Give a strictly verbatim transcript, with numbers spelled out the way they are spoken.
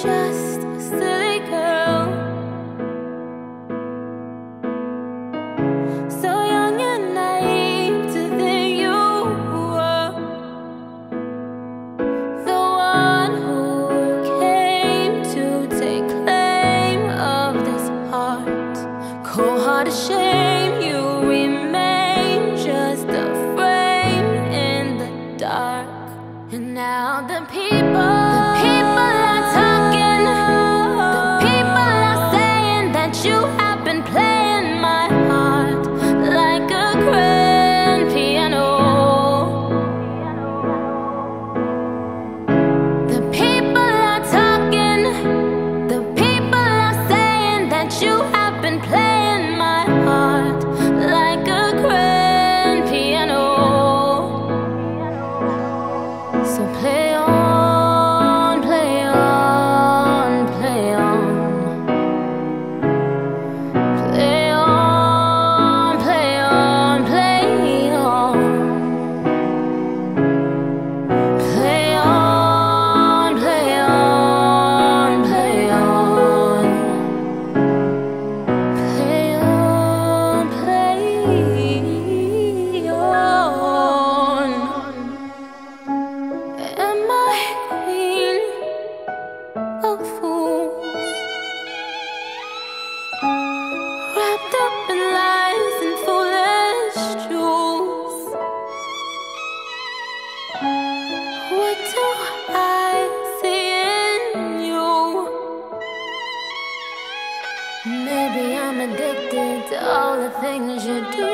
just a silly girl, so young and naive to think you were the one who came to take claim of this heart. Cold-hearted shame, you remain just a frame in the dark. And now the people, the people are talking, the people are saying that you have been playing my heart like a grand piano. The people are talking, the people are saying that you have been playing my heart like a grand piano. So play on, play on, play on. Play on, play on, play on. Play on, play on, play on. Play on, play on. Am I queen of fools, wrapped up in lies and foolish jewels? What do I see in you? Maybe I'm addicted to all the things you do.